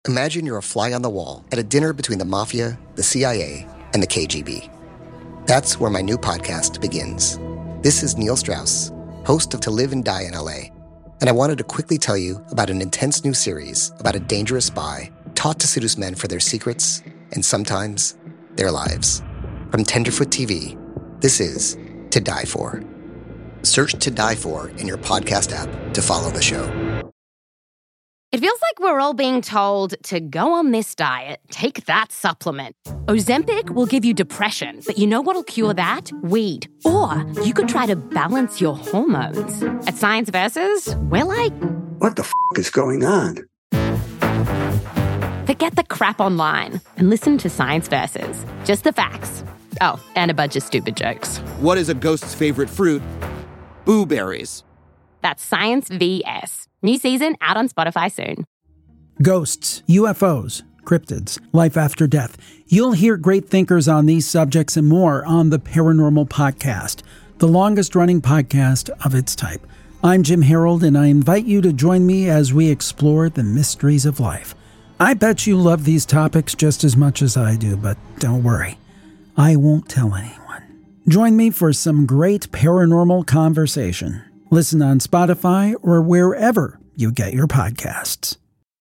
Imagine you're a fly on the wall at a dinner between the Mafia, the CIA, and the KGB. That's where my new podcast begins. This is Neil Strauss, host of To Live and Die in LA, and I wanted to quickly tell you about an intense new series about a dangerous spy taught to seduce men for their secrets and sometimes their lives. From Tenderfoot TV, this is To Die For. Search To Die For in your podcast app to follow the show. It feels like we're all being told to go on this diet, take that supplement. Ozempic will give you depression, but you know what'll cure that? Weed. Or you could try to balance your hormones. At Science Versus, we're like, what the is going on? Forget the crap online and listen to Science Versus. Just the facts. Oh, and a bunch of stupid jokes. What is a ghost's favorite fruit? Blueberries. That's Science VS. New season out on Spotify soon. Ghosts, UFOs, cryptids, life after death. You'll hear great thinkers on these subjects and more on the Paranormal Podcast, the longest-running podcast of its type. I'm Jim Harold, and I invite you to join me as we explore the mysteries of life. I bet you love these topics just as much as I do, but don't worry. I won't tell anyone. Join me for some great paranormal conversation. Listen on Spotify or wherever you get your podcasts.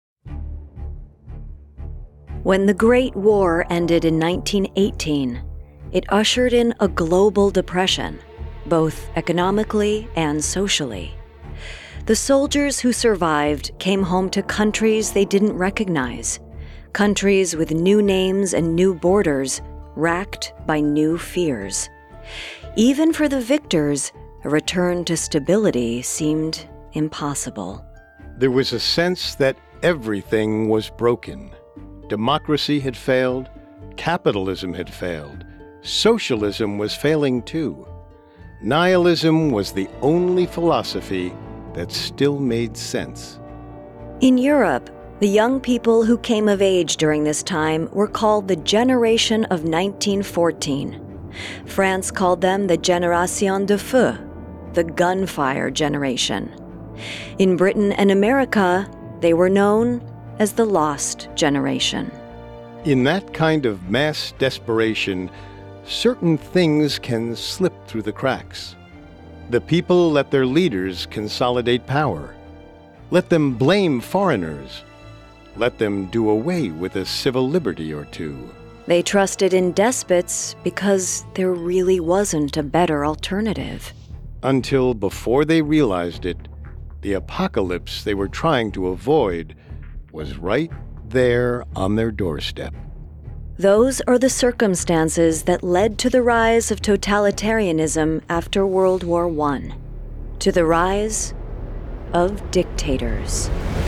When the Great War ended in 1918, it ushered in a global depression, both economically and socially. The soldiers who survived came home to countries they didn't recognize, countries with new names and new borders, racked by new fears. Even for the victors, a return to stability seemed impossible. There was a sense that everything was broken. Democracy had failed, capitalism had failed, socialism was failing too. Nihilism was the only philosophy that still made sense. In Europe, the young people who came of age during this time were called the Generation of 1914. France called them the Génération de Feu, the gunfire generation. In Britain and America, they were known as the Lost Generation. In that kind of mass desperation, certain things can slip through the cracks. The people let their leaders consolidate power. Let them blame foreigners. Let them do away with a civil liberty or two. They trusted in despots because there really wasn't a better alternative. Until before they realized it, the apocalypse they were trying to avoid was right there on their doorstep. Those are the circumstances that led to the rise of totalitarianism after World War I, to the rise of dictators.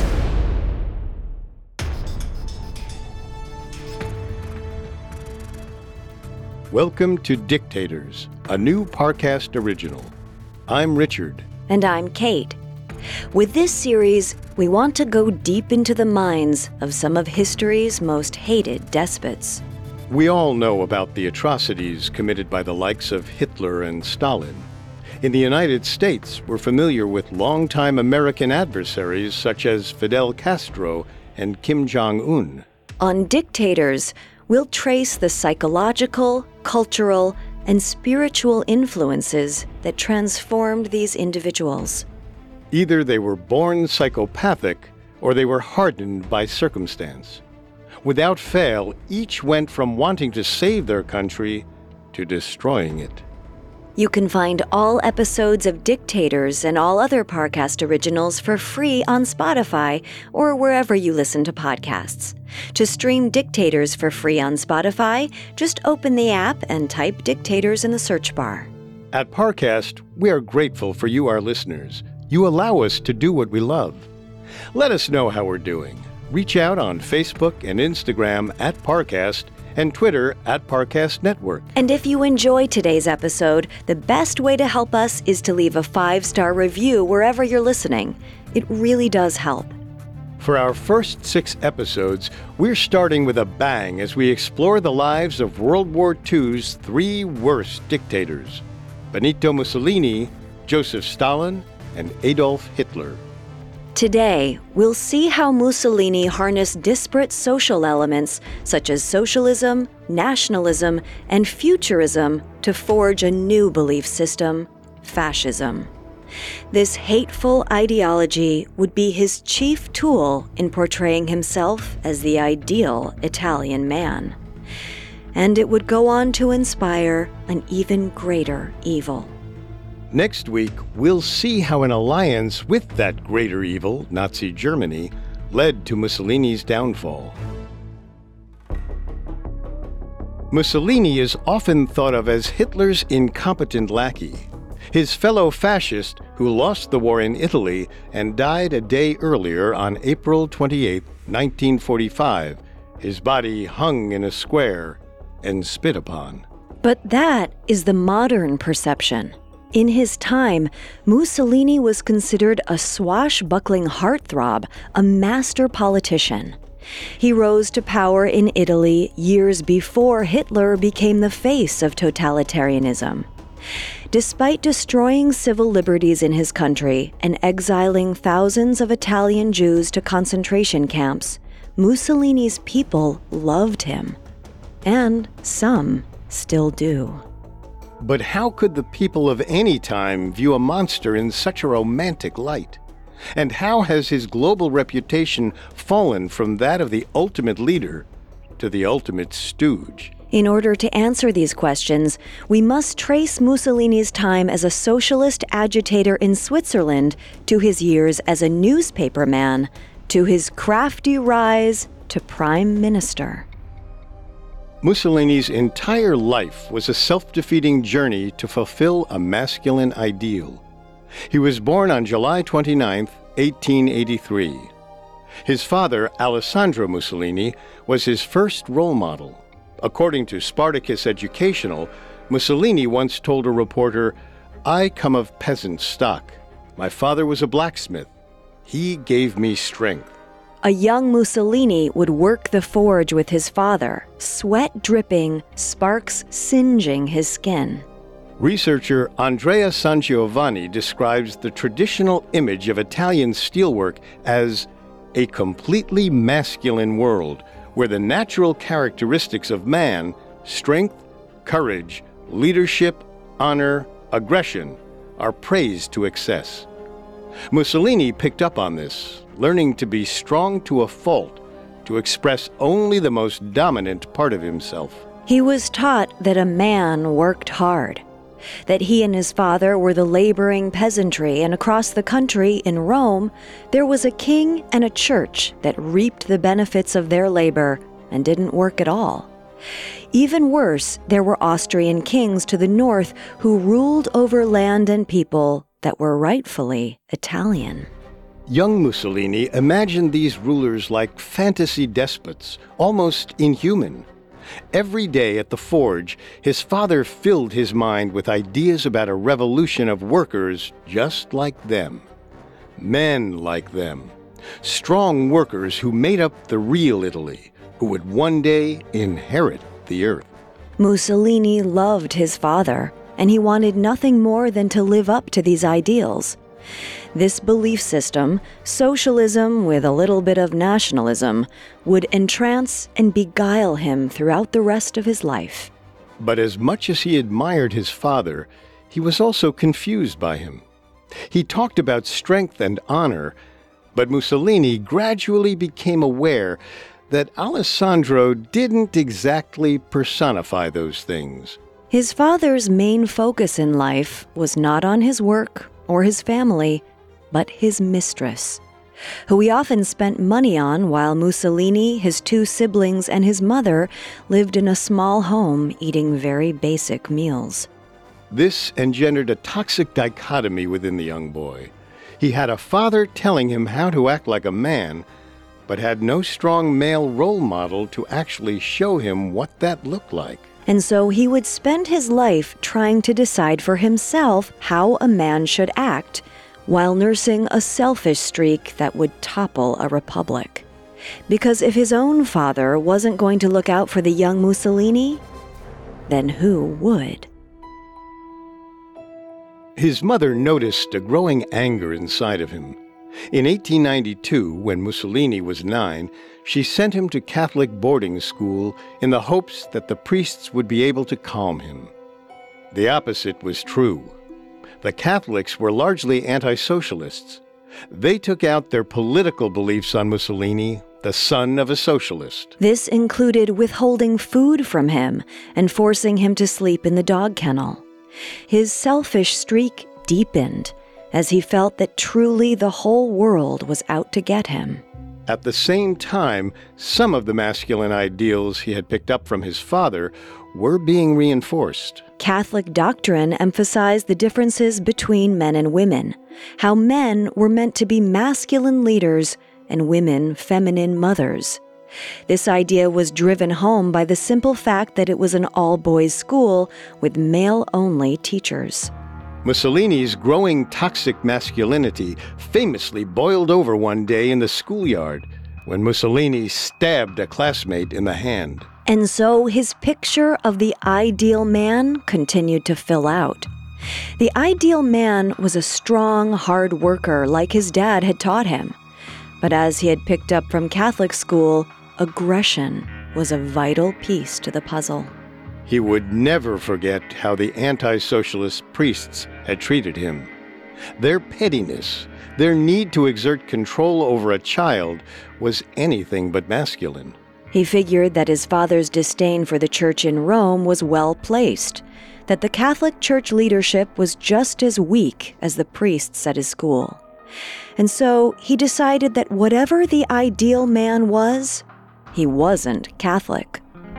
Welcome to Dictators, a new Parcast original. I'm Richard. And I'm Kate. With this series, we want to go deep into the minds of some of history's most hated despots. We all know about the atrocities committed by the likes of Hitler and Stalin. In the United States, we're familiar with longtime American adversaries such as Fidel Castro and Kim Jong-un. On Dictators, we'll trace the psychological, cultural, and spiritual influences that transformed these individuals. Either they were born psychopathic or they were hardened by circumstance. Without fail, each went from wanting to save their country to destroying it. You can find all episodes of Dictators and all other Parcast originals for free on Spotify or wherever you listen to podcasts. To stream Dictators for free on Spotify, just open the app and type Dictators in the search bar. At Parcast, we are grateful for you, our listeners. You allow us to do what we love. Let us know how we're doing. Reach out on Facebook and Instagram at Parcast and Twitter at Parcast Network. And if you enjoyed today's episode, the best way to help us is to leave a 5-star review wherever you're listening. It really does help. For our first 6 episodes, we're starting with a bang as we explore the lives of World War II's 3 worst dictators: Benito Mussolini, Joseph Stalin, and Adolf Hitler. Today, we'll see how Mussolini harnessed disparate social elements such as socialism, nationalism, and futurism to forge a new belief system, fascism. This hateful ideology would be his chief tool in portraying himself as the ideal Italian man. And it would go on to inspire an even greater evil. Next week, we'll see how an alliance with that greater evil, Nazi Germany, led to Mussolini's downfall. Mussolini is often thought of as Hitler's incompetent lackey. His fellow fascist who lost the war in Italy and died a day earlier on April 28, 1945. His body hung in a square and spit upon. But that is the modern perception. In his time, Mussolini was considered a swashbuckling heartthrob, a master politician. He rose to power in Italy years before Hitler became the face of totalitarianism. Despite destroying civil liberties in his country and exiling thousands of Italian Jews to concentration camps, Mussolini's people loved him. And some still do. But how could the people of any time view a monster in such a romantic light? And how has his global reputation fallen from that of the ultimate leader to the ultimate stooge? In order to answer these questions, we must trace Mussolini's time as a socialist agitator in Switzerland to his years as a newspaperman, to his crafty rise to prime minister. Mussolini's entire life was a self-defeating journey to fulfill a masculine ideal. He was born on July 29, 1883. His father, Alessandro Mussolini, was his first role model. According to Spartacus Educational, Mussolini once told a reporter, "I come of peasant stock. My father was a blacksmith. He gave me strength." A young Mussolini would work the forge with his father, sweat dripping, sparks singeing his skin. Researcher Andrea Sangiovanni describes the traditional image of Italian steelwork as a completely masculine world, where the natural characteristics of man, strength, courage, leadership, honor, aggression, are praised to excess. Mussolini picked up on this, learning to be strong to a fault, to express only the most dominant part of himself. He was taught that a man worked hard, that he and his father were the laboring peasantry, and across the country in Rome, there was a king and a church that reaped the benefits of their labor and didn't work at all. Even worse, there were Austrian kings to the north who ruled over land and people that were rightfully Italian. Young Mussolini imagined these rulers like fantasy despots, almost inhuman. Every day at the forge, his father filled his mind with ideas about a revolution of workers just like them. Men like them. Strong workers who made up the real Italy, who would one day inherit the earth. Mussolini loved his father, and he wanted nothing more than to live up to these ideals. This belief system, socialism with a little bit of nationalism, would entrance and beguile him throughout the rest of his life. But as much as he admired his father, he was also confused by him. He talked about strength and honor, but Mussolini gradually became aware that Alessandro didn't exactly personify those things. His father's main focus in life was not on his work or his family, but his mistress, who he often spent money on while Mussolini, his two siblings, and his mother lived in a small home eating very basic meals. This engendered a toxic dichotomy within the young boy. He had a father telling him how to act like a man, but had no strong male role model to actually show him what that looked like. And so he would spend his life trying to decide for himself how a man should act, while nursing a selfish streak that would topple a republic. Because if his own father wasn't going to look out for the young Mussolini, then who would? His mother noticed a growing anger inside of him. In 1892, when Mussolini was 9, she sent him to Catholic boarding school in the hopes that the priests would be able to calm him. The opposite was true. The Catholics were largely anti-socialists. They took out their political beliefs on Mussolini, the son of a socialist. This included withholding food from him and forcing him to sleep in the dog kennel. His selfish streak deepened as he felt that truly the whole world was out to get him. At the same time, some of the masculine ideals he had picked up from his father were being reinforced. Catholic doctrine emphasized the differences between men and women, how men were meant to be masculine leaders and women feminine mothers. This idea was driven home by the simple fact that it was an all-boys school with male-only teachers. Mussolini's growing toxic masculinity famously boiled over one day in the schoolyard when Mussolini stabbed a classmate in the hand. And so his picture of the ideal man continued to fill out. The ideal man was a strong, hard worker like his dad had taught him. But as he had picked up from Catholic school, aggression was a vital piece to the puzzle. He would never forget how the anti-socialist priests had treated him. Their pettiness, their need to exert control over a child, was anything but masculine. He figured that his father's disdain for the church in Rome was well placed, that the Catholic Church leadership was just as weak as the priests at his school. And so he decided that whatever the ideal man was, he wasn't Catholic.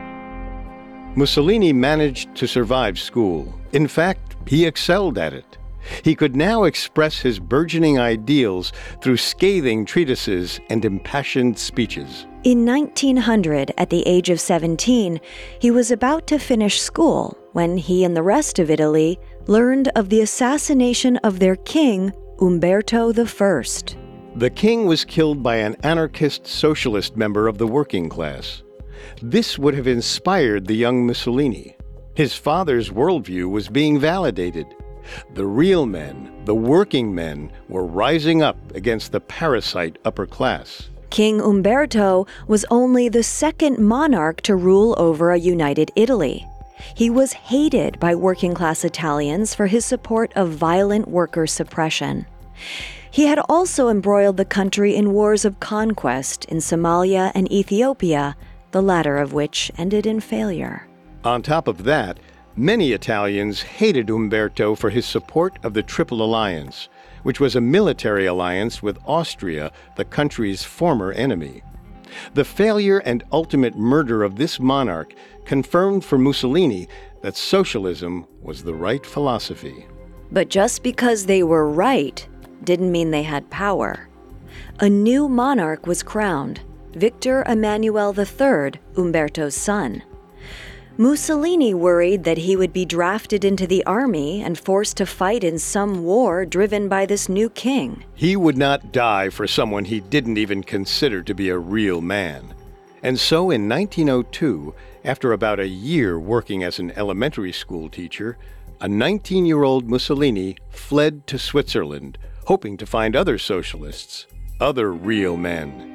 Mussolini managed to survive school. In fact, he excelled at it. He could now express his burgeoning ideals through scathing treatises and impassioned speeches. In 1900, at the age of 17, he was about to finish school when he and the rest of Italy learned of the assassination of their king, Umberto I. The king was killed by an anarchist socialist member of the working class. This would have inspired the young Mussolini. His father's worldview was being validated. The real men, the working men, were rising up against the parasite upper class. King Umberto was only the second monarch to rule over a united Italy. He was hated by working-class Italians for his support of violent worker suppression. He had also embroiled the country in wars of conquest in Somalia and Ethiopia, the latter of which ended in failure. On top of that, many Italians hated Umberto for his support of the Triple Alliance, which was a military alliance with Austria, the country's former enemy. The failure and ultimate murder of this monarch confirmed for Mussolini that socialism was the right philosophy. But just because they were right didn't mean they had power. A new monarch was crowned, Victor Emmanuel III, Umberto's son. Mussolini worried that he would be drafted into the army and forced to fight in some war driven by this new king. He would not die for someone he didn't even consider to be a real man. And so in 1902, after about a year working as an elementary school teacher, a 19-year-old Mussolini fled to Switzerland, hoping to find other socialists, other real men.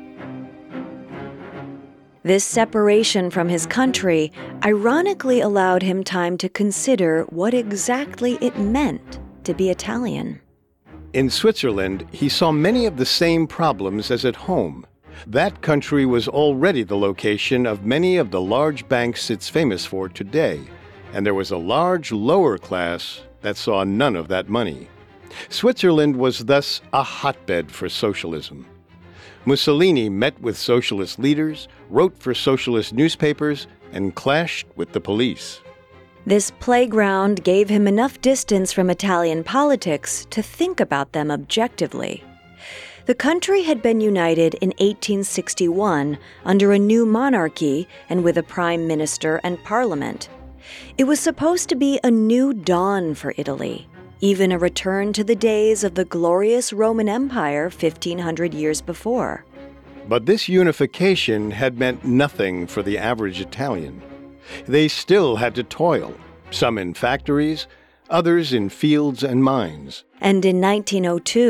This separation from his country ironically allowed him time to consider what exactly it meant to be Italian. In Switzerland, he saw many of the same problems as at home. That country was already the location of many of the large banks it's famous for today, and there was a large lower class that saw none of that money. Switzerland was thus a hotbed for socialism. Mussolini met with socialist leaders, wrote for socialist newspapers, and clashed with the police. This playground gave him enough distance from Italian politics to think about them objectively. The country had been united in 1861 under a new monarchy and with a prime minister and parliament. It was supposed to be a new dawn for Italy, even a return to the days of the glorious Roman Empire 1,500 years before. But this unification had meant nothing for the average Italian. They still had to toil, some in factories, others in fields and mines. And in 1902,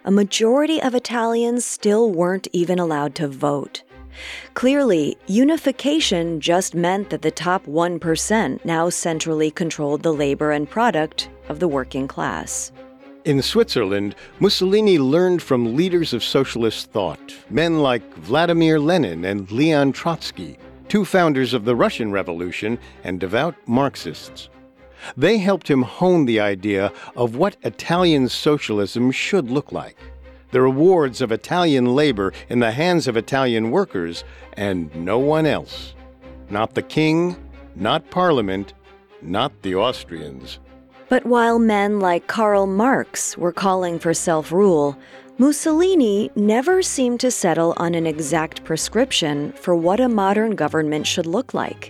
a majority of Italians still weren't even allowed to vote. Clearly, unification just meant that the top 1% now centrally controlled the labor and product of the working class. In Switzerland, Mussolini learned from leaders of socialist thought, men like Vladimir Lenin and Leon Trotsky, two founders of the Russian Revolution and devout Marxists. They helped him hone the idea of what Italian socialism should look like. The rewards of Italian labor in the hands of Italian workers and no one else. Not the king, not Parliament, not the Austrians. But while men like Karl Marx were calling for self-rule, Mussolini never seemed to settle on an exact prescription for what a modern government should look like.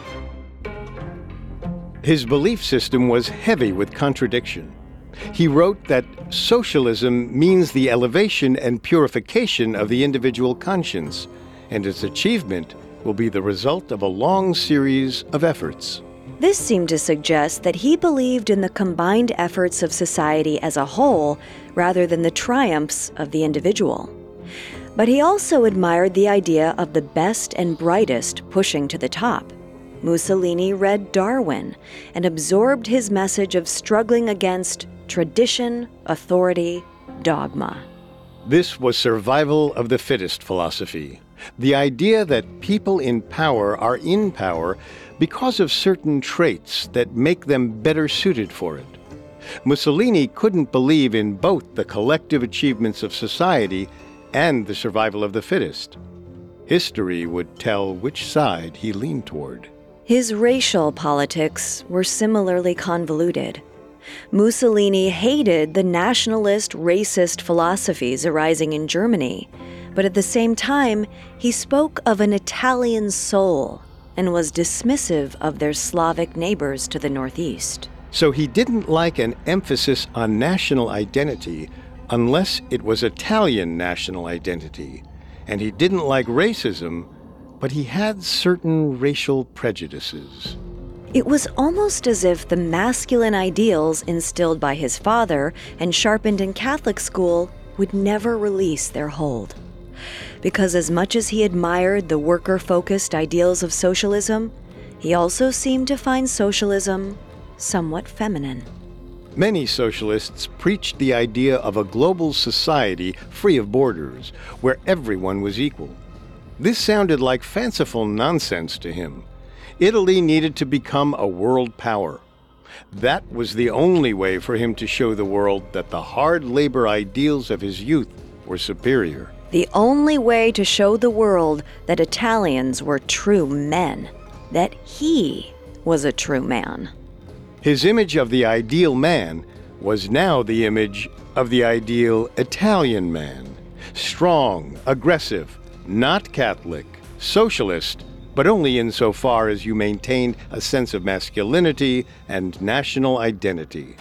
His belief system was heavy with contradiction. He wrote that socialism means the elevation and purification of the individual conscience, and its achievement will be the result of a long series of efforts. This seemed to suggest that he believed in the combined efforts of society as a whole rather than the triumphs of the individual. But he also admired the idea of the best and brightest pushing to the top. Mussolini read Darwin and absorbed his message of struggling against tradition, authority, dogma. This was survival of the fittest philosophy. The idea that people in power are in power because of certain traits that make them better suited for it. Mussolini couldn't believe in both the collective achievements of society and the survival of the fittest. History would tell which side he leaned toward. His racial politics were similarly convoluted. Mussolini hated the nationalist, racist philosophies arising in Germany, but at the same time, he spoke of an Italian soul and was dismissive of their Slavic neighbors to the northeast. So he didn't like an emphasis on national identity unless it was Italian national identity, and he didn't like racism, but he had certain racial prejudices. It was almost as if the masculine ideals instilled by his father and sharpened in Catholic school would never release their hold. Because as much as he admired the worker-focused ideals of socialism, he also seemed to find socialism somewhat feminine. Many socialists preached the idea of a global society free of borders, where everyone was equal. This sounded like fanciful nonsense to him. Italy needed to become a world power. That was the only way for him to show the world that the hard labor ideals of his youth were superior. The only way to show the world that Italians were true men, that he was a true man. His image of the ideal man was now the image of the ideal Italian man. Strong, aggressive, not Catholic, socialist, but only insofar as you maintained a sense of masculinity and national identity.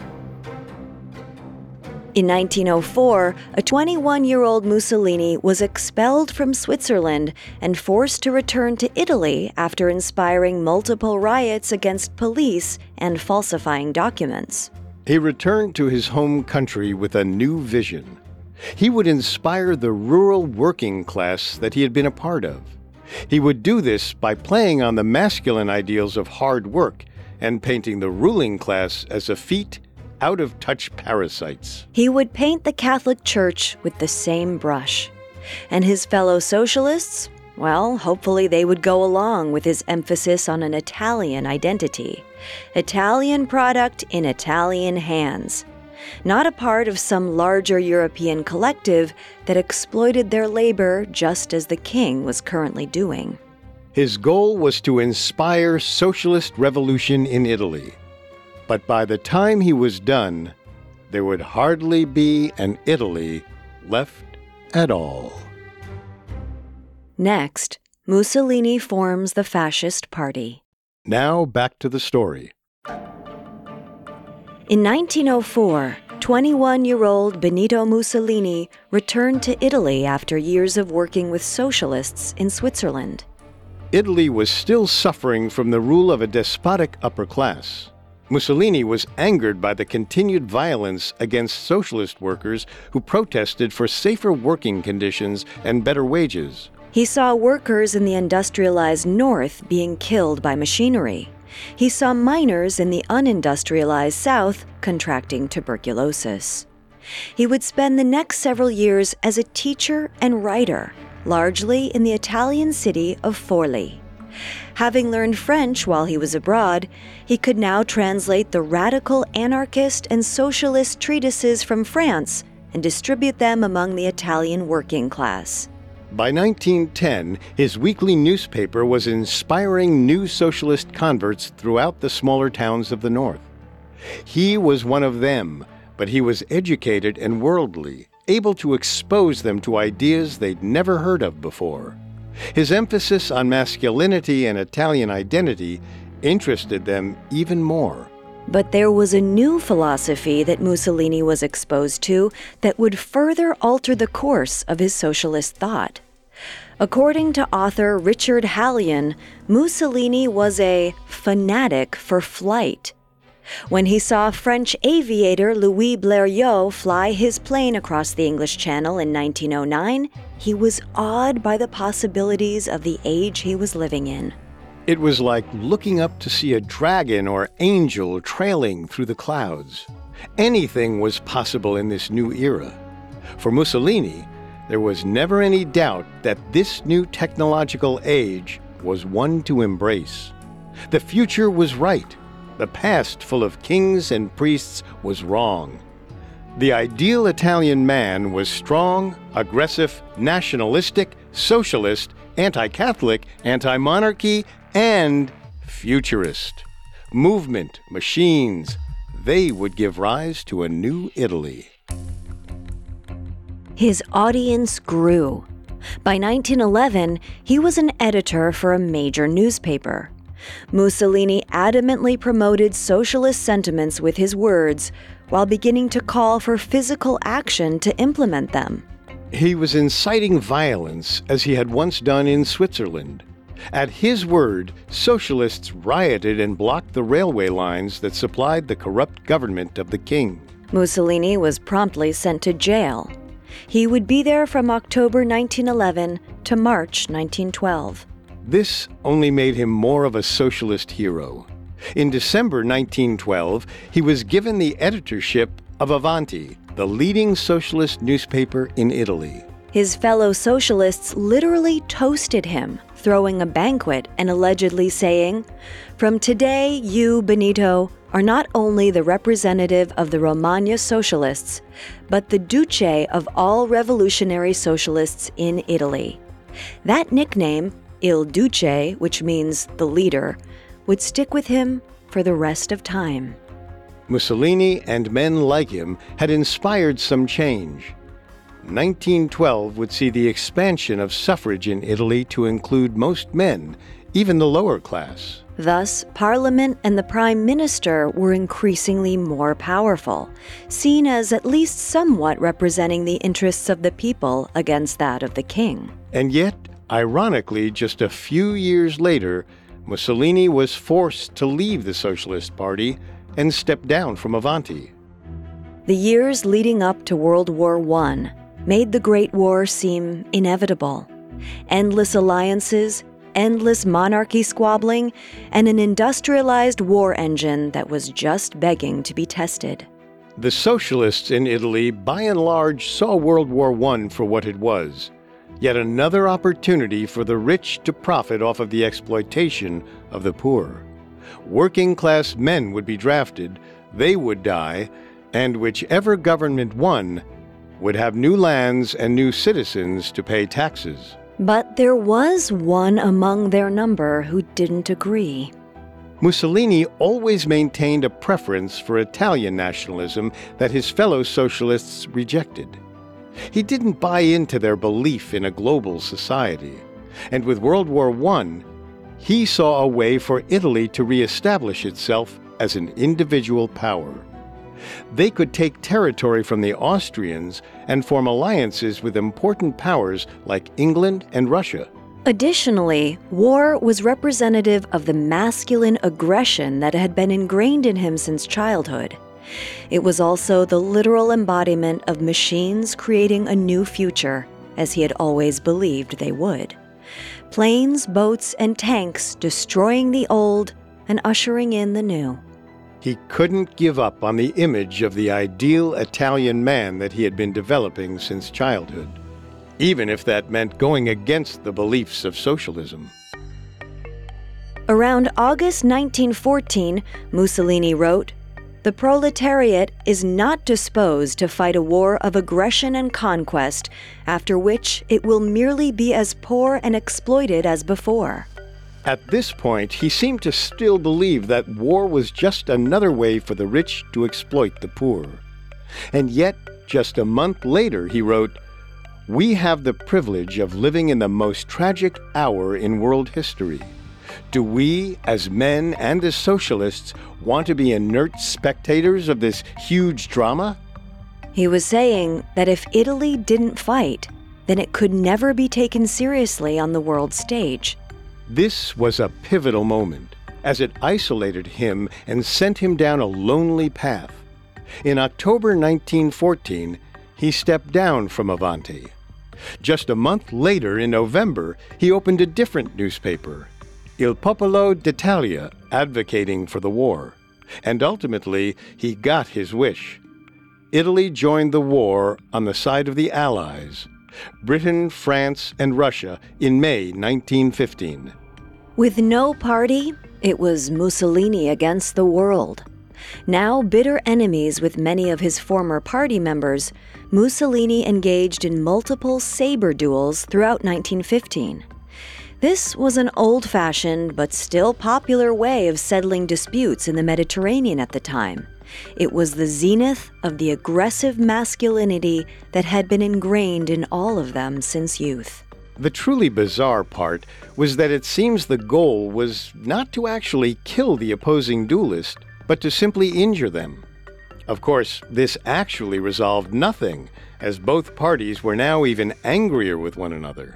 In 1904, a 21-year-old Mussolini was expelled from Switzerland and forced to return to Italy after inspiring multiple riots against police and falsifying documents. He returned to his home country with a new vision. He would inspire the rural working class that he had been a part of. He would do this by playing on the masculine ideals of hard work and painting the ruling class as effete, out-of-touch parasites. He would paint the Catholic Church with the same brush. And his fellow socialists, well, hopefully they would go along with his emphasis on an Italian identity. Italian product in Italian hands. Not a part of some larger European collective that exploited their labor just as the king was currently doing. His goal was to inspire socialist revolution in Italy. But by the time he was done, there would hardly be an Italy left at all. Next, Mussolini forms the Fascist Party. Now back to the story. In 1904, 21-year-old Benito Mussolini returned to Italy after years of working with socialists in Switzerland. Italy was still suffering from the rule of a despotic upper class. Mussolini was angered by the continued violence against socialist workers who protested for safer working conditions and better wages. He saw workers in the industrialized North being killed by machinery. He saw miners in the unindustrialized South contracting tuberculosis. He would spend the next several years as a teacher and writer, largely in the Italian city of Forlì. Having learned French while he was abroad, he could now translate the radical anarchist and socialist treatises from France and distribute them among the Italian working class. By 1910, his weekly newspaper was inspiring new socialist converts throughout the smaller towns of the North. He was one of them, but he was educated and worldly, able to expose them to ideas they'd never heard of before. His emphasis on masculinity and Italian identity interested them even more. But there was a new philosophy that Mussolini was exposed to that would further alter the course of his socialist thought. According to author Richard Hallion, Mussolini was a fanatic for flight. When he saw French aviator Louis Blériot fly his plane across the English Channel in 1909, he was awed by the possibilities of the age he was living in. It was like looking up to see a dragon or angel trailing through the clouds. Anything was possible in this new era. For Mussolini, there was never any doubt that this new technological age was one to embrace. The future was right. The past, full of kings and priests, was wrong. The ideal Italian man was strong, aggressive, nationalistic, socialist, anti-Catholic, anti-monarchy, and futurist. Movement, machines, they would give rise to a new Italy. His audience grew. By 1911, he was an editor for a major newspaper. Mussolini adamantly promoted socialist sentiments with his words, while beginning to call for physical action to implement them. He was inciting violence, as he had once done in Switzerland. At his word, socialists rioted and blocked the railway lines that supplied the corrupt government of the king. Mussolini was promptly sent to jail. He would be there from October 1911 to March 1912. This only made him more of a socialist hero. In December 1912, he was given the editorship of Avanti, the leading socialist newspaper in Italy. His fellow socialists literally toasted him, throwing a banquet and allegedly saying, "From today, you, Benito, are not only the representative of the Romagna socialists, but the Duce of all revolutionary socialists in Italy." That nickname, Il Duce, which means the leader, would stick with him for the rest of time. Mussolini and men like him had inspired some change. 1912 would see the expansion of suffrage in Italy to include most men, even the lower class. Thus, Parliament and the Prime Minister were increasingly more powerful, seen as at least somewhat representing the interests of the people against that of the king. And yet, ironically, just a few years later, Mussolini was forced to leave the Socialist Party and step down from Avanti. The years leading up to World War I made the Great War seem inevitable. Endless alliances, endless monarchy squabbling, and an industrialized war engine that was just begging to be tested. The socialists in Italy, by and large, saw World War I for what it was. Yet another opportunity for the rich to profit off of the exploitation of the poor. Working-class men would be drafted, they would die, and whichever government won would have new lands and new citizens to pay taxes. But there was one among their number who didn't agree. Mussolini always maintained a preference for Italian nationalism that his fellow socialists rejected. He didn't buy into their belief in a global society. And with World War I, he saw a way for Italy to reestablish itself as an individual power. They could take territory from the Austrians and form alliances with important powers like England and Russia. Additionally, war was representative of the masculine aggression that had been ingrained in him since childhood. It was also the literal embodiment of machines creating a new future, as he had always believed they would. Planes, boats, and tanks destroying the old and ushering in the new. He couldn't give up on the image of the ideal Italian man that he had been developing since childhood, even if that meant going against the beliefs of socialism. Around August 1914, Mussolini wrote, "The proletariat is not disposed to fight a war of aggression and conquest, after which it will merely be as poor and exploited as before." At this point, he seemed to still believe that war was just another way for the rich to exploit the poor. And yet, just a month later, he wrote, "We have the privilege of living in the most tragic hour in world history. Do we, as men and as socialists, want to be inert spectators of this huge drama?" He was saying that if Italy didn't fight, then it could never be taken seriously on the world stage. This was a pivotal moment, as it isolated him and sent him down a lonely path. In October 1914, he stepped down from Avanti. Just a month later, in November, he opened a different newspaper, Il Popolo d'Italia, advocating for the war. And ultimately, he got his wish. Italy joined the war on the side of the Allies, Britain, France, and Russia, in May 1915. With no party, it was Mussolini against the world. Now bitter enemies with many of his former party members, Mussolini engaged in multiple saber duels throughout 1915. This was an old-fashioned but still popular way of settling disputes in the Mediterranean at the time. It was the zenith of the aggressive masculinity that had been ingrained in all of them since youth. The truly bizarre part was that it seems the goal was not to actually kill the opposing duelist, but to simply injure them. Of course, this actually resolved nothing, as both parties were now even angrier with one another.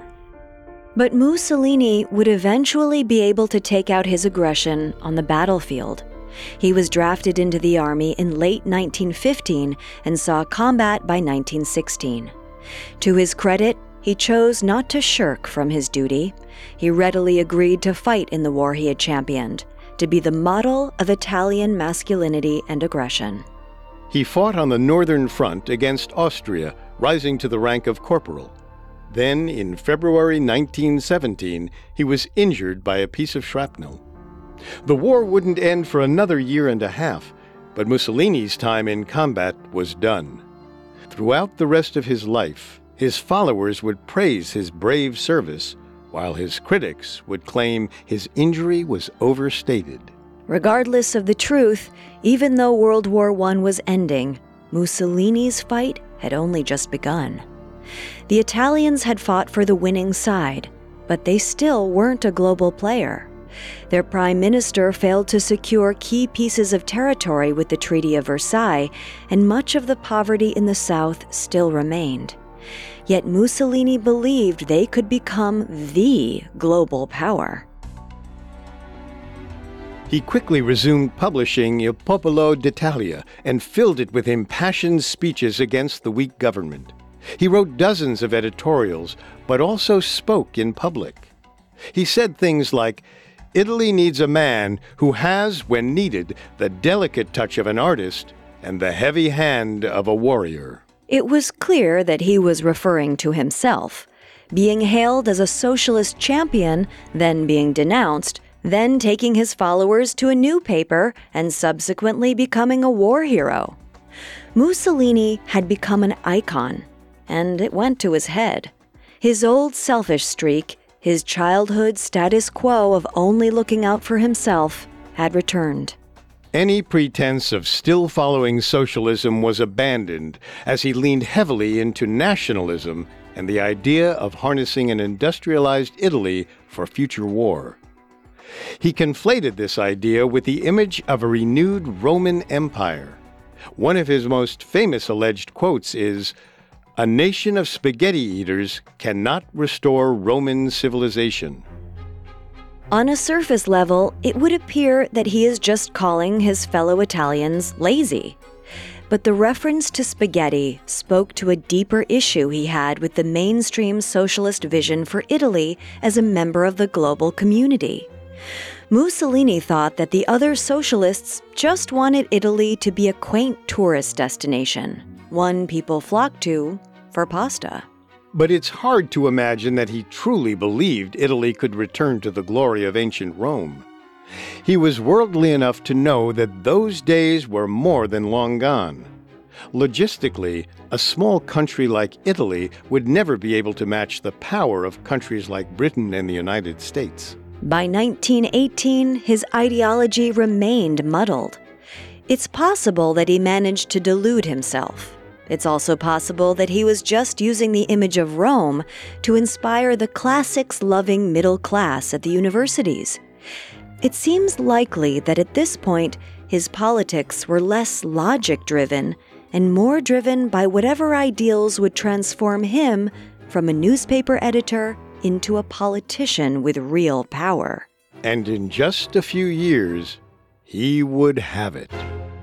But Mussolini would eventually be able to take out his aggression on the battlefield. He was drafted into the army in late 1915 and saw combat by 1916. To his credit, he chose not to shirk from his duty. He readily agreed to fight in the war he had championed, to be the model of Italian masculinity and aggression. He fought on the Northern Front against Austria, rising to the rank of corporal. Then, in February 1917, he was injured by a piece of shrapnel. The war wouldn't end for another year and a half, but Mussolini's time in combat was done. Throughout the rest of his life, his followers would praise his brave service, while his critics would claim his injury was overstated. Regardless of the truth, even though World War I was ending, Mussolini's fight had only just begun. The Italians had fought for the winning side, but they still weren't a global player. Their prime minister failed to secure key pieces of territory with the Treaty of Versailles, and much of the poverty in the South still remained. Yet Mussolini believed they could become the global power. He quickly resumed publishing Il Popolo d'Italia and filled it with impassioned speeches against the weak government. He wrote dozens of editorials, but also spoke in public. He said things like, "Italy needs a man who has, when needed, the delicate touch of an artist and the heavy hand of a warrior." It was clear that he was referring to himself, being hailed as a socialist champion, then being denounced, then taking his followers to a new paper and subsequently becoming a war hero. Mussolini had become an icon, and it went to his head. His old selfish streak, his childhood status quo of only looking out for himself, had returned. Any pretense of still following socialism was abandoned as he leaned heavily into nationalism and the idea of harnessing an industrialized Italy for future war. He conflated this idea with the image of a renewed Roman Empire. One of his most famous alleged quotes is, A nation of spaghetti eaters cannot restore Roman civilization. On a surface level, it would appear that he is just calling his fellow Italians lazy. But the reference to spaghetti spoke to a deeper issue he had with the mainstream socialist vision for Italy as a member of the global community. Mussolini thought that the other socialists just wanted Italy to be a quaint tourist destination, one people flocked to for pasta. But it's hard to imagine that he truly believed Italy could return to the glory of ancient Rome. He was worldly enough to know that those days were more than long gone. Logistically, a small country like Italy would never be able to match the power of countries like Britain and the United States. By 1918, his ideology remained muddled. It's possible that he managed to delude himself. It's also possible that he was just using the image of Rome to inspire the classics-loving middle class at the universities. It seems likely that at this point, his politics were less logic-driven and more driven by whatever ideals would transform him from a newspaper editor into a politician with real power. And in just a few years, he would have it.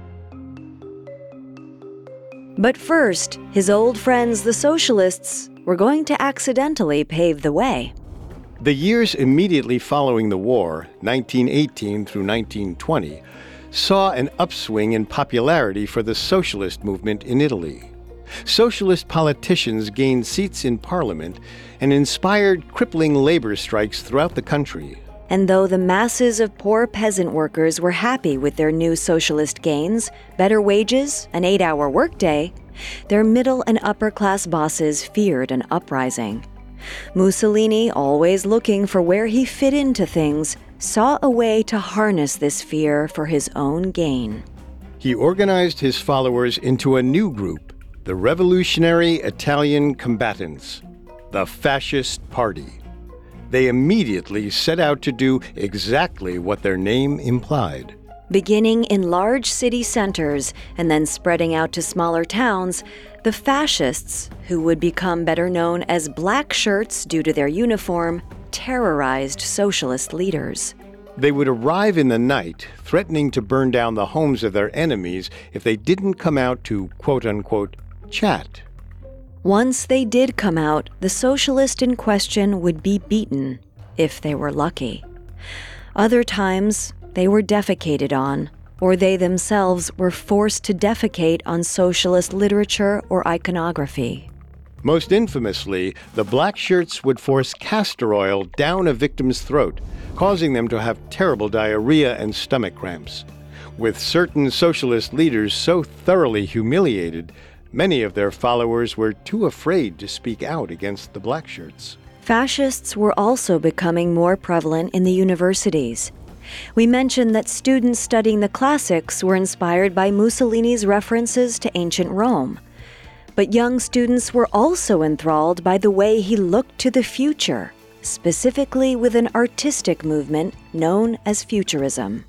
But first, his old friends, the socialists, were going to accidentally pave the way. The years immediately following the war, 1918 through 1920, saw an upswing in popularity for the socialist movement in Italy. Socialist politicians gained seats in parliament and inspired crippling labor strikes throughout the country. And though the masses of poor peasant workers were happy with their new socialist gains, better wages, an 8-hour workday, their middle and upper-class bosses feared an uprising. Mussolini, always looking for where he fit into things, saw a way to harness this fear for his own gain. He organized his followers into a new group, the Revolutionary Italian Combatants, the Fascist Party. They immediately set out to do exactly what their name implied. Beginning in large city centers and then spreading out to smaller towns, the fascists, who would become better known as black shirts due to their uniform, terrorized socialist leaders. They would arrive in the night, threatening to burn down the homes of their enemies if they didn't come out to, quote-unquote, chat. Once they did come out, the socialist in question would be beaten, if they were lucky. Other times, they were defecated on, or they themselves were forced to defecate on socialist literature or iconography. Most infamously, the black shirts would force castor oil down a victim's throat, causing them to have terrible diarrhea and stomach cramps. With certain socialist leaders so thoroughly humiliated, many of their followers were too afraid to speak out against the black shirts. Fascists were also becoming more prevalent in the universities. We mentioned that students studying the classics were inspired by Mussolini's references to ancient Rome. But young students were also enthralled by the way he looked to the future, specifically with an artistic movement known as Futurism.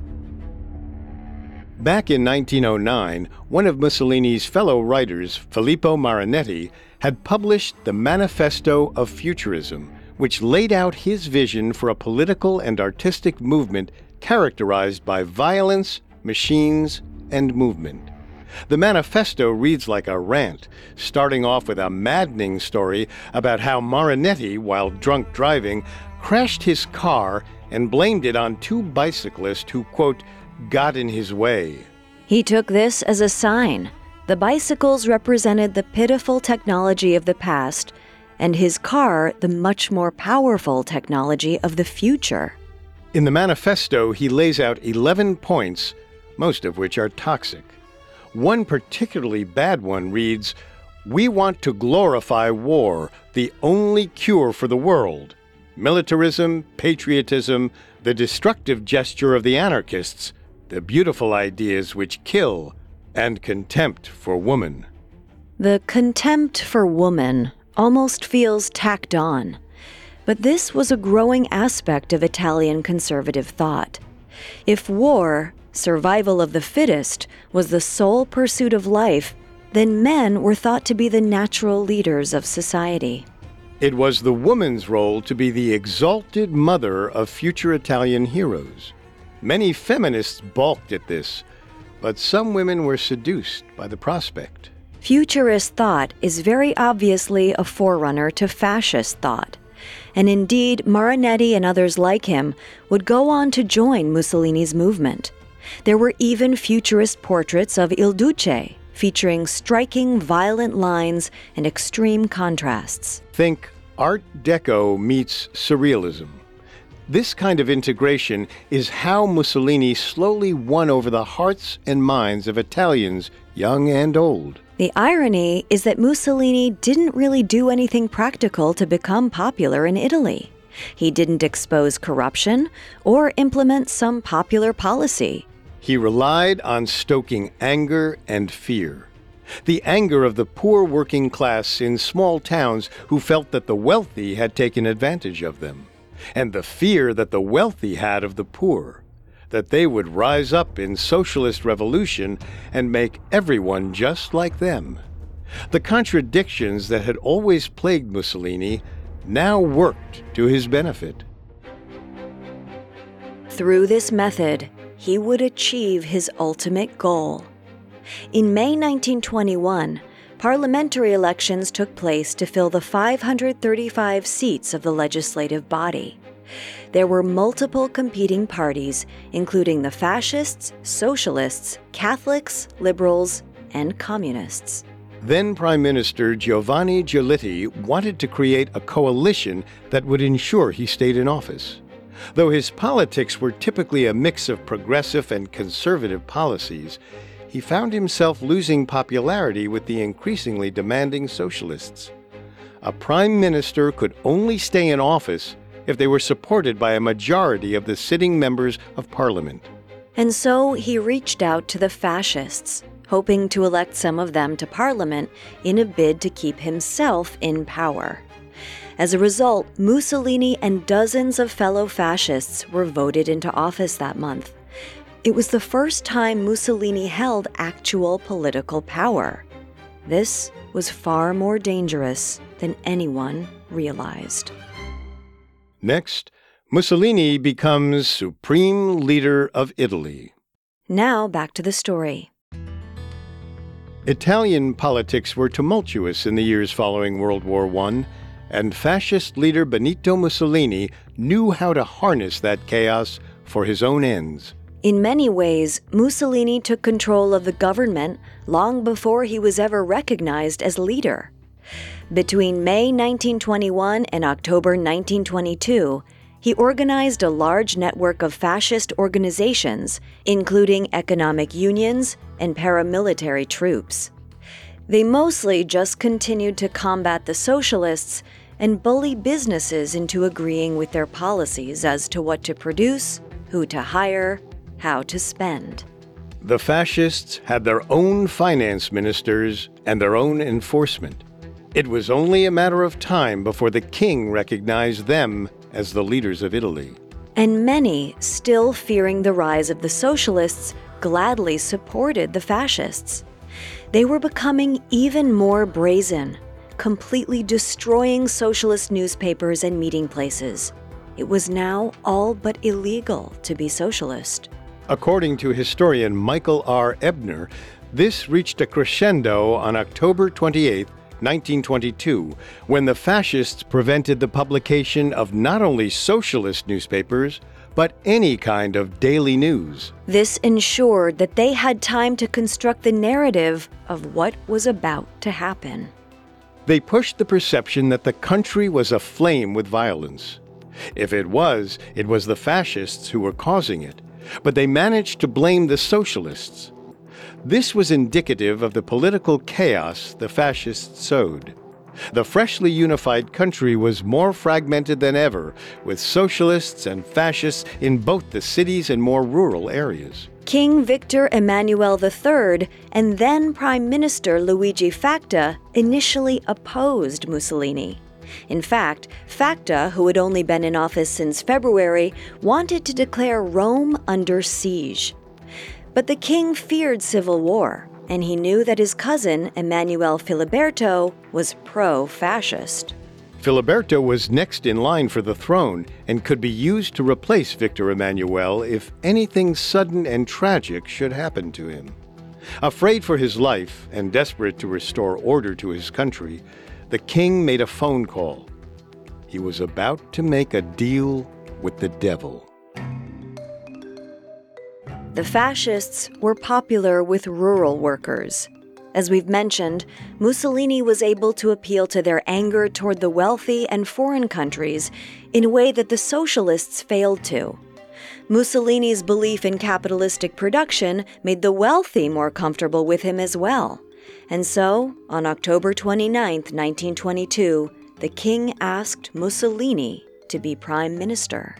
Back in 1909, one of Mussolini's fellow writers, Filippo Marinetti, had published the Manifesto of Futurism, which laid out his vision for a political and artistic movement characterized by violence, machines, and movement. The manifesto reads like a rant, starting off with a maddening story about how Marinetti, while drunk driving, crashed his car and blamed it on two bicyclists who, quote, got in his way. He took this as a sign. The bicycles represented the pitiful technology of the past, and his car the much more powerful technology of the future. In the manifesto, he lays out 11 points, most of which are toxic. One particularly bad one reads, "We want to glorify war, the only cure for the world. Militarism, patriotism, the destructive gesture of the anarchists, the beautiful ideas which kill, and contempt for woman." The contempt for woman almost feels tacked on. But this was a growing aspect of Italian conservative thought. If war, survival of the fittest, was the sole pursuit of life, then men were thought to be the natural leaders of society. It was the woman's role to be the exalted mother of future Italian heroes. Many feminists balked at this, but some women were seduced by the prospect. Futurist thought is very obviously a forerunner to fascist thought. And indeed, Marinetti and others like him would go on to join Mussolini's movement. There were even futurist portraits of Il Duce, featuring striking, violent lines and extreme contrasts. Think Art Deco meets Surrealism. This kind of integration is how Mussolini slowly won over the hearts and minds of Italians, young and old. The irony is that Mussolini didn't really do anything practical to become popular in Italy. He didn't expose corruption or implement some popular policy. He relied on stoking anger and fear. The anger of the poor working class in small towns who felt that the wealthy had taken advantage of them, and the fear that the wealthy had of the poor, that they would rise up in socialist revolution and make everyone just like them. The contradictions that had always plagued Mussolini now worked to his benefit. Through this method, he would achieve his ultimate goal. In May 1921, parliamentary elections took place to fill the 535 seats of the legislative body. There were multiple competing parties, including the fascists, socialists, Catholics, liberals, and communists. Then Prime Minister Giovanni Giolitti wanted to create a coalition that would ensure he stayed in office. Though his politics were typically a mix of progressive and conservative policies, he found himself losing popularity with the increasingly demanding socialists. A prime minister could only stay in office if they were supported by a majority of the sitting members of parliament. And so he reached out to the fascists, hoping to elect some of them to parliament in a bid to keep himself in power. As a result, Mussolini and dozens of fellow fascists were voted into office that month. It was the first time Mussolini held actual political power. This was far more dangerous than anyone realized. Next, Mussolini becomes supreme leader of Italy. Now back to the story. Italian politics were tumultuous in the years following World War I, and fascist leader Benito Mussolini knew how to harness that chaos for his own ends. In many ways, Mussolini took control of the government long before he was ever recognized as leader. Between May 1921 and October 1922, he organized a large network of fascist organizations, including economic unions and paramilitary troops. They mostly just continued to combat the socialists and bully businesses into agreeing with their policies as to what to produce, who to hire, how to spend. The fascists had their own finance ministers and their own enforcement. It was only a matter of time before the king recognized them as the leaders of Italy. And many, still fearing the rise of the socialists, gladly supported the fascists. They were becoming even more brazen, completely destroying socialist newspapers and meeting places. It was now all but illegal to be socialist. According to historian Michael R. Ebner, this reached a crescendo on October 28, 1922, when the fascists prevented the publication of not only socialist newspapers, but any kind of daily news. This ensured that they had time to construct the narrative of what was about to happen. They pushed the perception that the country was aflame with violence. If it was the fascists who were causing it, but they managed to blame the socialists. This was indicative of the political chaos the fascists sowed. The freshly unified country was more fragmented than ever, with socialists and fascists in both the cities and more rural areas. King Victor Emmanuel III and then Prime Minister Luigi Facta initially opposed Mussolini. In fact, Facta, who had only been in office since February, wanted to declare Rome under siege. But the king feared civil war. and he knew that his cousin, Emanuele Filiberto, was pro-fascist. Filiberto was next in line for the throne and could be used to replace Victor Emmanuel if anything sudden and tragic should happen to him. Afraid for his life and desperate to restore order to his country, the king made a phone call. He was about to make a deal with the devil. The fascists were popular with rural workers. As we've mentioned, Mussolini was able to appeal to their anger toward the wealthy and foreign countries in a way that the socialists failed to. Mussolini's belief in capitalistic production made the wealthy more comfortable with him as well. And so, on October 29, 1922, the king asked Mussolini to be prime minister.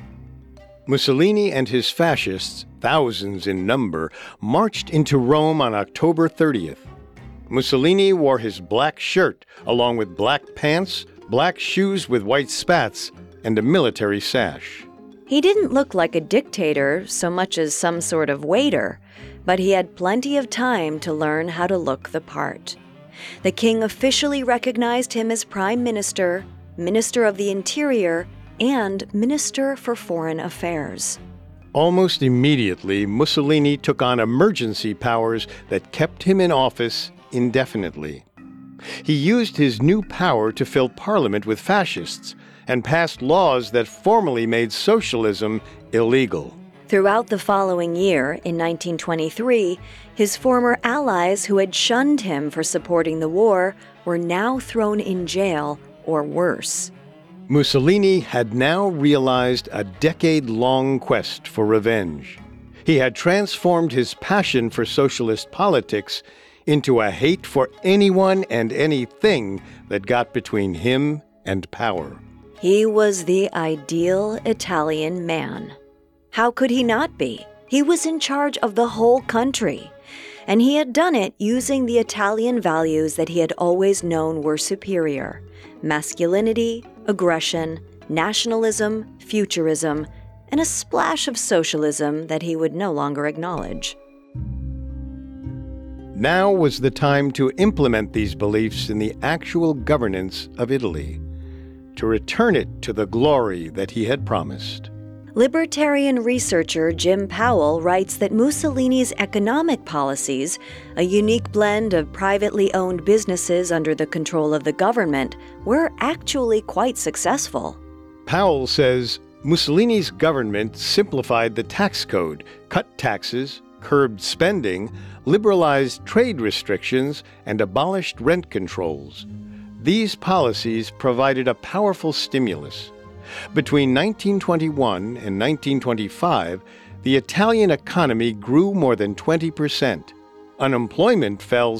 Mussolini and his fascists, thousands in number, marched into Rome on October 30th. Mussolini wore his black shirt, along with black pants, black shoes with white spats, and a military sash. He didn't look like a dictator so much as some sort of waiter, but he had plenty of time to learn how to look the part. The king officially recognized him as prime minister, minister of the interior, and minister for foreign affairs. Almost immediately, Mussolini took on emergency powers that kept him in office indefinitely. He used his new power to fill parliament with fascists and passed laws that formally made socialism illegal. Throughout the following year, in 1923, his former allies who had shunned him for supporting the war were now thrown in jail, or worse. Mussolini had now realized a decade-long quest for revenge. He had transformed his passion for socialist politics into a hate for anyone and anything that got between him and power. He was the ideal Italian man. How could he not be? He was in charge of the whole country, and he had done it using the Italian values that he had always known were superior: masculinity, aggression, nationalism, futurism, and a splash of socialism that he would no longer acknowledge. Now was the time to implement these beliefs in the actual governance of Italy, to return it to the glory that he had promised. Libertarian researcher Jim Powell writes that Mussolini's economic policies, a unique blend of privately owned businesses under the control of the government, were actually quite successful. Powell says Mussolini's government simplified the tax code, cut taxes, curbed spending, liberalized trade restrictions, and abolished rent controls. These policies provided a powerful stimulus. Between 1921 and 1925, the Italian economy grew more than 20%. Unemployment fell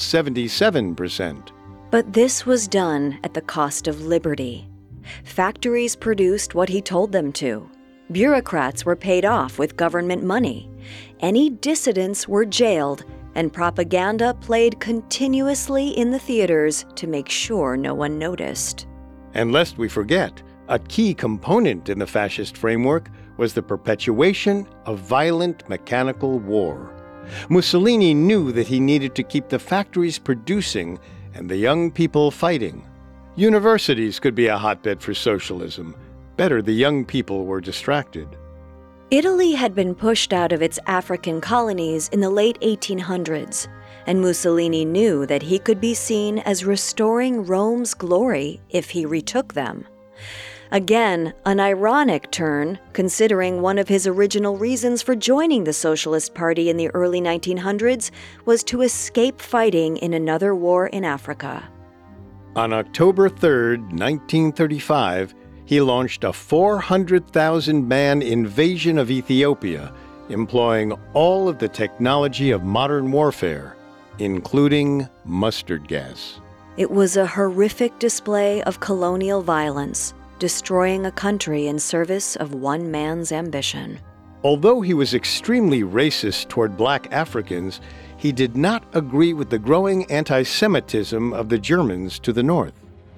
77%. But this was done at the cost of liberty. Factories produced what he told them to. Bureaucrats were paid off with government money. Any dissidents were jailed, and propaganda played continuously in the theaters to make sure no one noticed. And lest we forget, a key component in the fascist framework was the perpetuation of violent mechanical war. Mussolini knew that he needed to keep the factories producing and the young people fighting. Universities could be a hotbed for socialism. Better the young people were distracted. Italy had been pushed out of its African colonies in the late 1800s, and Mussolini knew that he could be seen as restoring Rome's glory if he retook them. Again, an ironic turn, considering one of his original reasons for joining the Socialist Party in the early 1900s was to escape fighting in another war in Africa. On October 3, 1935, he launched a 400,000-man invasion of Ethiopia, employing all of the technology of modern warfare, including mustard gas. It was a horrific display of colonial violence, destroying a country in service of one man's ambition. Although he was extremely racist toward black Africans, he did not agree with the growing anti-Semitism of the Germans to the north.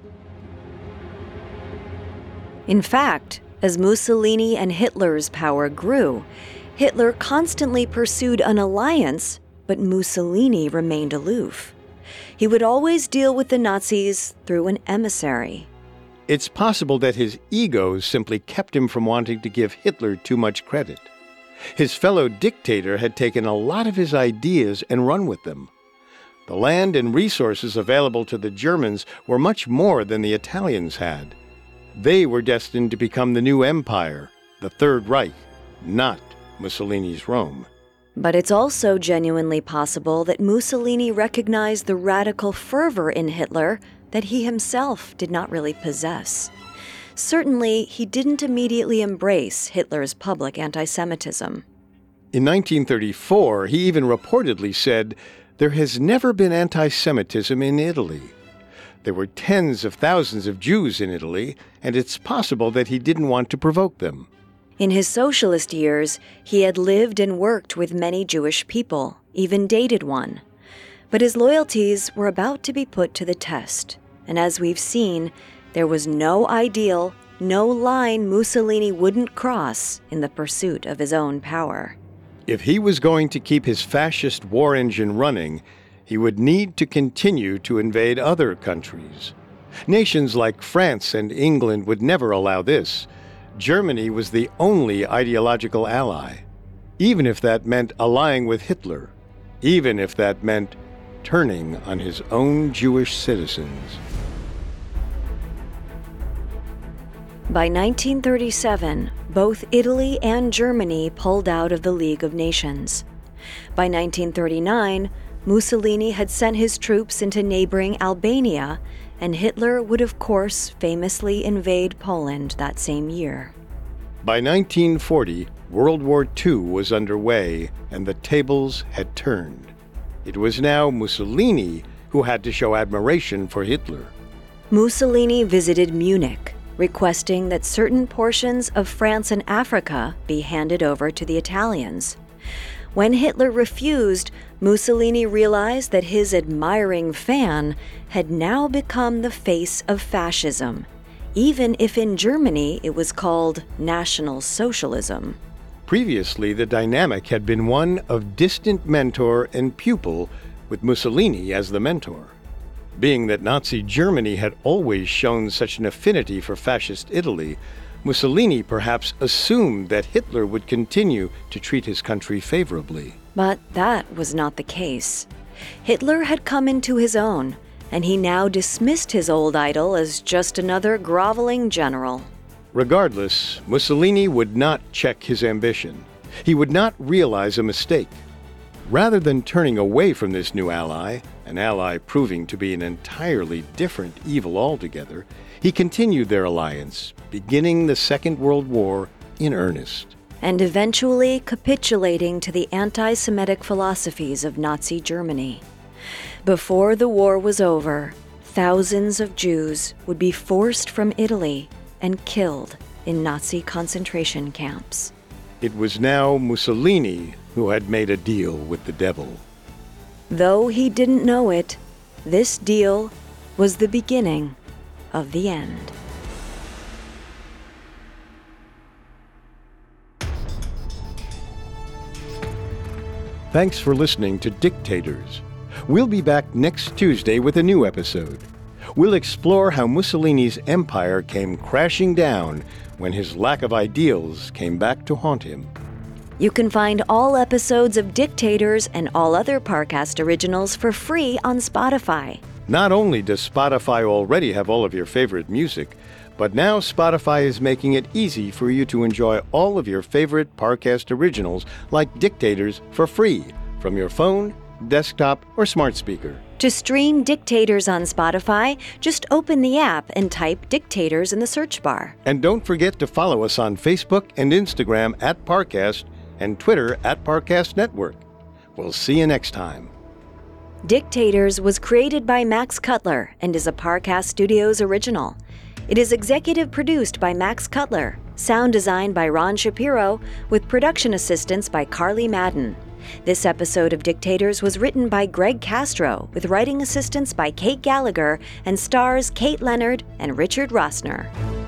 In fact, as Mussolini and Hitler's power grew, Hitler constantly pursued an alliance, but Mussolini remained aloof. He would always deal with the Nazis through an emissary. It's possible that his ego simply kept him from wanting to give Hitler too much credit. His fellow dictator had taken a lot of his ideas and run with them. The land and resources available to the Germans were much more than the Italians had. They were destined to become the new empire, the Third Reich, not Mussolini's Rome. But it's also genuinely possible that Mussolini recognized the radical fervor in Hitler that he himself did not really possess. Certainly, he didn't immediately embrace Hitler's public anti-Semitism. In 1934, he even reportedly said, "There has never been anti-Semitism in Italy." There were tens of thousands of Jews in Italy, and it's possible that he didn't want to provoke them. In his socialist years, he had lived and worked with many Jewish people, even dated one. But his loyalties were about to be put to the test, and as we've seen, there was no ideal, no line Mussolini wouldn't cross in the pursuit of his own power. If he was going to keep his fascist war engine running, he would need to continue to invade other countries. Nations like France and England would never allow this. Germany was the only ideological ally, even if that meant allying with Hitler, even if that meant turning on his own Jewish citizens. By 1937, both Italy and Germany pulled out of the League of Nations. By 1939, Mussolini had sent his troops into neighboring Albania, and Hitler would of course famously invade Poland that same year. By 1940, World War II was underway, and the tables had turned. It was now Mussolini who had to show admiration for Hitler. Mussolini visited Munich, requesting that certain portions of France and Africa be handed over to the Italians. When Hitler refused, Mussolini realized that his admiring fan had now become the face of fascism, even if in Germany it was called National Socialism. Previously, the dynamic had been one of distant mentor and pupil, with Mussolini as the mentor. Being that Nazi Germany had always shown such an affinity for fascist Italy, Mussolini perhaps assumed that Hitler would continue to treat his country favorably. But that was not the case. Hitler had come into his own, and he now dismissed his old idol as just another groveling general. Regardless, Mussolini would not check his ambition. He would not realize a mistake. Rather than turning away from this new ally, an ally proving to be an entirely different evil altogether, he continued their alliance, beginning the Second World War in earnest. And eventually capitulating to the anti-Semitic philosophies of Nazi Germany. Before the war was over, thousands of Jews would be forced from Italy and killed in Nazi concentration camps. It was now Mussolini who had made a deal with the devil. Though he didn't know it, this deal was the beginning of the end. Thanks for listening to Dictators. We'll be back next Tuesday with a new episode. We'll explore how Mussolini's empire came crashing down when his lack of ideals came back to haunt him. You can find all episodes of Dictators and all other Parcast originals for free on Spotify. Not only does Spotify already have all of your favorite music, but now Spotify is making it easy for you to enjoy all of your favorite Parcast originals like Dictators for free from your phone, desktop, or smart speaker. To stream Dictators on Spotify, just open the app and type Dictators in the search bar. And don't forget to follow us on Facebook and Instagram at Parcast and Twitter at Parcast Network. We'll see you next time. Dictators was created by Max Cutler and is a Parcast Studios original. It is executive produced by Max Cutler, sound designed by Ron Shapiro, with production assistance by Carly Madden. This episode of Dictators was written by Greg Castro, with writing assistance by Kate Gallagher, and stars Kate Leonard and Richard Rossner.